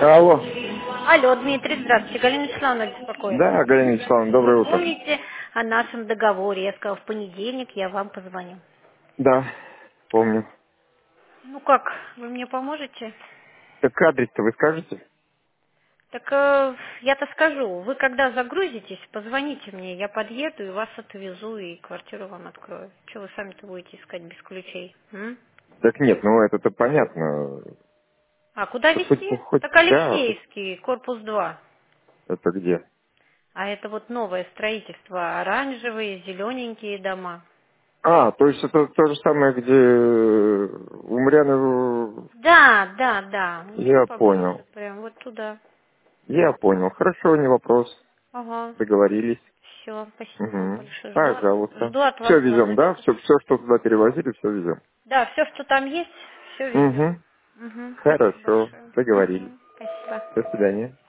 Алло. Алло, Дмитрий, здравствуйте. Галина Вячеславовна беспокоит. Да, Галина Вячеславовна, доброе Вы утро. помните о нашем договоре? Я сказала, в понедельник я вам позвоню. Да, помню. Ну как, вы мне поможете? Так адрес-то вы скажете? Так я-то скажу. Вы когда загрузитесь, позвоните мне, я подъеду и вас отвезу, и квартиру вам открою. Чего вы сами-то будете искать без ключей? М? Так нет, ну это-то понятно. А куда везти? Хоть, Так да, Алексеевский, корпус 2. это где? А это вот новое строительство, оранжевые, зелененькие дома. А, то есть это то же самое, где у Марианы... Да, да, да, чуть Я поближе, понял. прям вот туда. Я понял. Хорошо, не вопрос. Ага, Договорились. все, спасибо вам Угу. большое. Пожалуйста. Жду от Все вас везем, да? звоночка. Все, что туда перевозили, все везем. Да, все, что там есть, все везем. Угу. Угу, спасибо Хорошо. большое. Договорились. Угу, спасибо. До свидания.